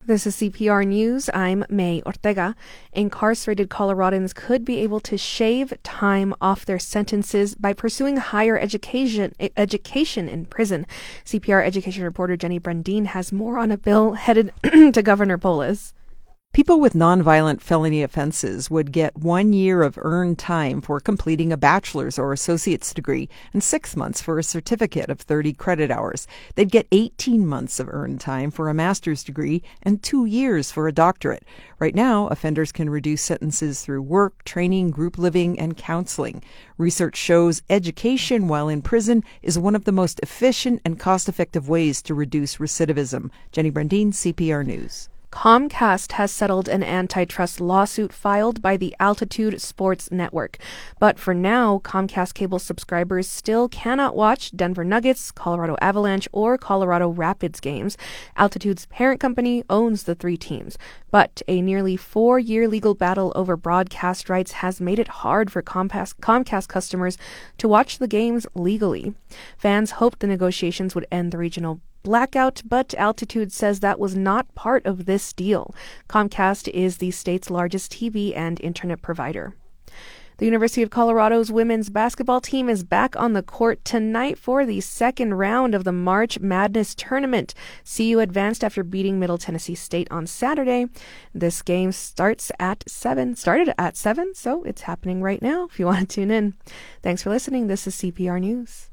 This is CPR News. I'm May Ortega. Incarcerated Coloradans could be able to shave time off their sentences by pursuing higher education in prison. CPR education reporter Jenny Brandine has more on a bill headed to Governor Polis. People with nonviolent felony offenses would get 1 year of earned time for completing a bachelor's or associate's degree and 6 months for a certificate of 30 credit hours. They'd get 18 months of earned time for a master's degree and 2 years for a doctorate. Right now, offenders can reduce sentences through work, training, group living, and counseling. Research shows education while in prison is one of the most efficient and cost-effective ways to reduce recidivism. Jenny Brandine, CPR News. Comcast has settled an antitrust lawsuit filed by the Altitude Sports Network. But for now, Comcast cable subscribers still cannot watch Denver Nuggets, Colorado Avalanche, or Colorado Rapids games. Altitude's parent company owns the three teams. But a nearly 4-year legal battle over broadcast rights has made it hard for Comcast customers to watch the games legally. Fans hoped the negotiations would end the regional blackout, but Altitude says that was not part of this deal. Comcast is the state's largest TV and internet provider. The University of Colorado's women's basketball team is back on the court tonight for the second round of the March Madness tournament. CU advanced after beating Middle Tennessee State on Saturday. This game started at 7, so it's happening right now if you want to tune in. Thanks for listening. This is CPR News.